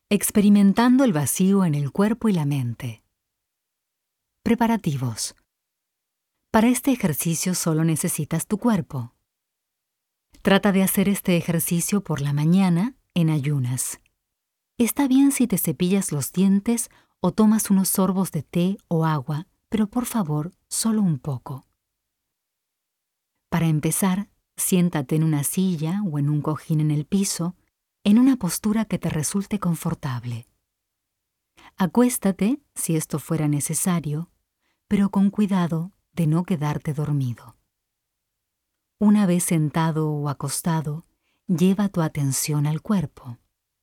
Experimentando el vacío en el cuerpo y la mente. Preparativos. Para este ejercicio solo necesitas tu cuerpo. Trata de hacer este ejercicio por la mañana en ayunas. Está bien si te cepillas los dientes o tomas unos sorbos de té o agua, pero por favor, solo un poco. Para empezar, siéntate en una silla o en un cojín en el piso, en una postura que te resulte confortable. Acuéstate, si esto fuera necesario, pero con cuidado de no quedarte dormido. Una vez sentado o acostado, lleva tu atención al cuerpo.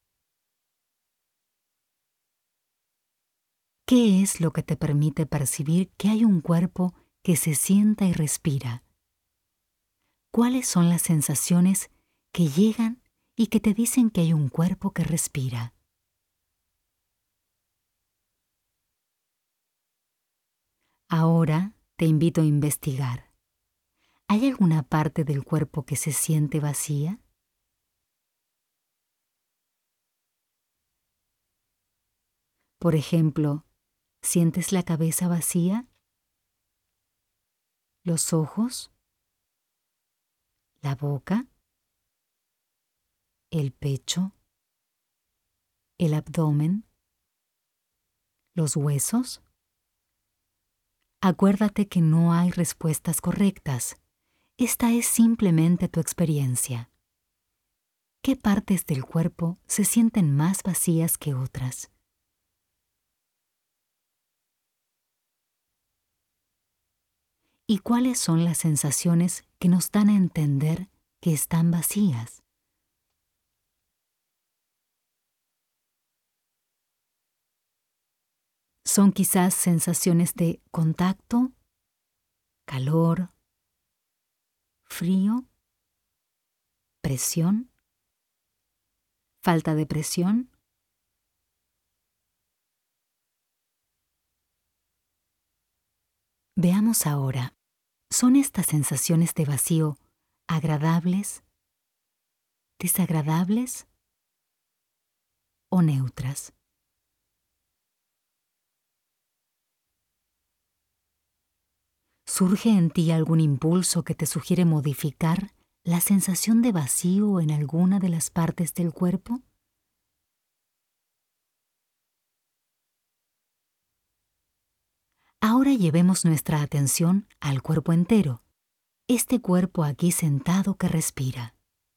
¿Qué es lo que te permite percibir que hay un cuerpo que se sienta y respira? ¿Cuáles son las sensaciones que llegan y que te dicen que hay un cuerpo que respira? Ahora te invito a investigar. ¿Hay alguna parte del cuerpo que se siente vacía? Por ejemplo, ¿sientes la cabeza vacía? ¿Los ojos? ¿La boca? ¿El pecho? ¿El abdomen? ¿Los huesos? Acuérdate que no hay respuestas correctas. Esta es simplemente tu experiencia. ¿Qué partes del cuerpo se sienten más vacías que otras? ¿Y cuáles son las sensaciones que nos dan a entender que están vacías? Son quizás sensaciones de contacto, calor, frío, presión, falta de presión. Veamos ahora, ¿son estas sensaciones de vacío agradables, desagradables o neutras? ¿Surge en ti algún impulso que te sugiere modificar la sensación de vacío en alguna de las partes del cuerpo? Ahora llevemos nuestra atención al cuerpo entero, este cuerpo aquí sentado que respira.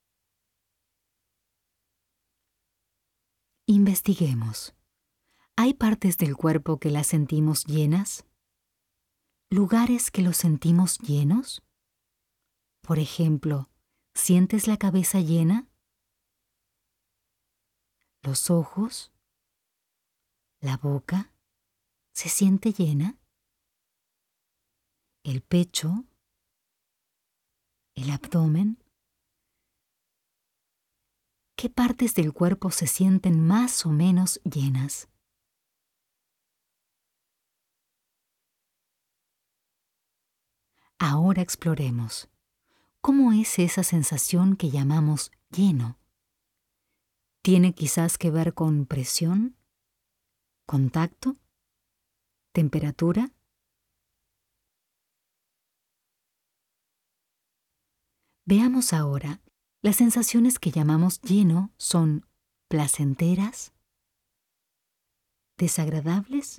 Investiguemos. ¿Hay partes del cuerpo que las sentimos llenas? ¿Lugares que los sentimos llenos? Por ejemplo, ¿sientes la cabeza llena? ¿Los ojos? ¿La boca? ¿Se siente llena? ¿El pecho? ¿El abdomen? ¿Qué partes del cuerpo se sienten más o menos llenas? Ahora exploremos. ¿Cómo es esa sensación que llamamos lleno? ¿Tiene quizás que ver con presión? ¿Contacto? ¿Temperatura? Veamos ahora. Las sensaciones que llamamos lleno son placenteras, desagradables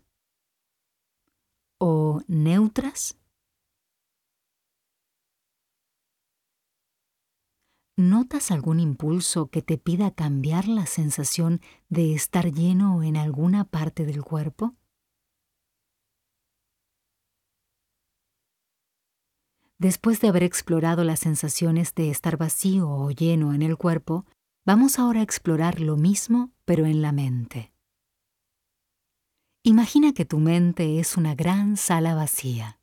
o neutras. ¿Notas algún impulso que te pida cambiar la sensación de estar lleno en alguna parte del cuerpo? Después de haber explorado las sensaciones de estar vacío o lleno en el cuerpo, vamos ahora a explorar lo mismo, pero en la mente. Imagina que tu mente es una gran sala vacía.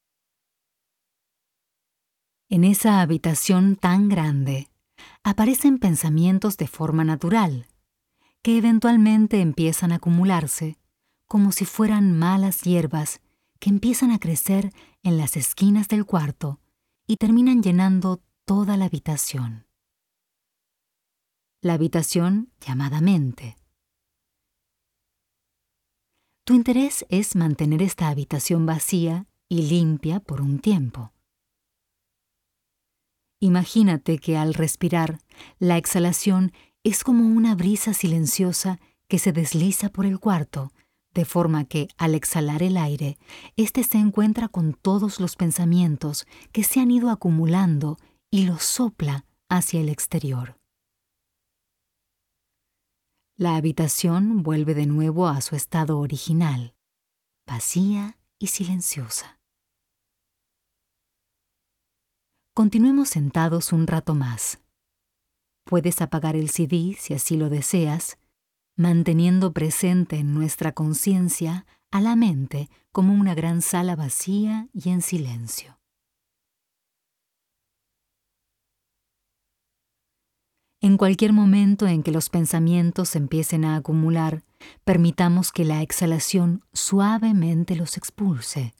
En esa habitación tan grande, aparecen pensamientos de forma natural, que eventualmente empiezan a acumularse, como si fueran malas hierbas que empiezan a crecer en las esquinas del cuarto y terminan llenando toda la habitación. La habitación llamada mente. Tu interés es mantener esta habitación vacía y limpia por un tiempo. Imagínate que al respirar, la exhalación es como una brisa silenciosa que se desliza por el cuarto, de forma que al exhalar el aire, éste se encuentra con todos los pensamientos que se han ido acumulando y los sopla hacia el exterior. La habitación vuelve de nuevo a su estado original, vacía y silenciosa. Continuemos sentados un rato más. Puedes apagar el CD si así lo deseas, manteniendo presente en nuestra conciencia a la mente como una gran sala vacía y en silencio. En cualquier momento en que los pensamientos empiecen a acumular, permitamos que la exhalación suavemente los expulse.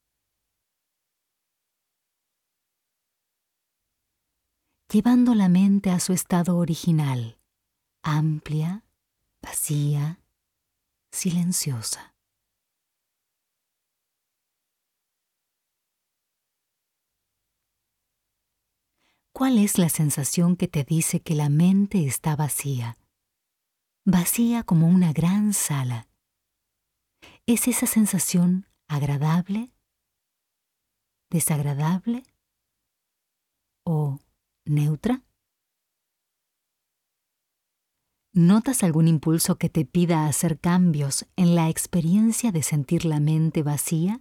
Llevando la mente a su estado original, amplia, vacía, silenciosa. ¿Cuál es la sensación que te dice que la mente está vacía? Vacía como una gran sala. ¿Es esa sensación agradable, desagradable o neutra? ¿Notas algún impulso que te pida hacer cambios en la experiencia de sentir la mente vacía?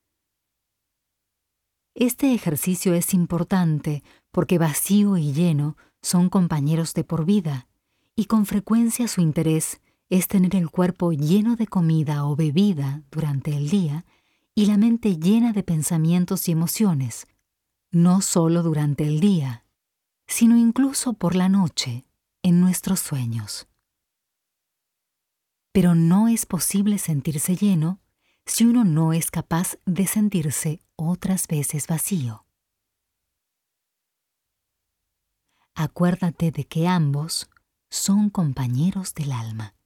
Este ejercicio es importante porque vacío y lleno son compañeros de por vida, y con frecuencia su interés es tener el cuerpo lleno de comida o bebida durante el día y la mente llena de pensamientos y emociones, no solo durante el día, sino incluso por la noche, en nuestros sueños. Pero no es posible sentirse lleno si uno no es capaz de sentirse otras veces vacío. Acuérdate de que ambos son compañeros del alma.